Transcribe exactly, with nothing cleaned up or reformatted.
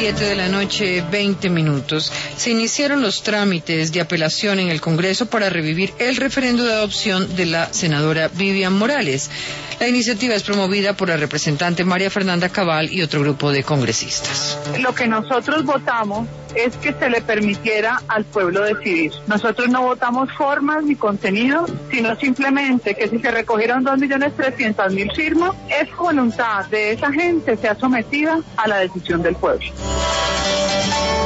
siete de la noche, veinte minutos. Se iniciaron los trámites de apelación en el Congreso para revivir el referendo de adopción de la senadora Vivian Morales. La iniciativa es promovida por la representante María Fernanda Cabal y otro grupo de congresistas. Lo que nosotros votamos es que se le permitiera al pueblo decidir. Nosotros no votamos formas ni contenido, sino simplemente que si se recogieron dos millones trescientas mil firmas, es voluntad de esa gente sea sometida a la decisión del pueblo.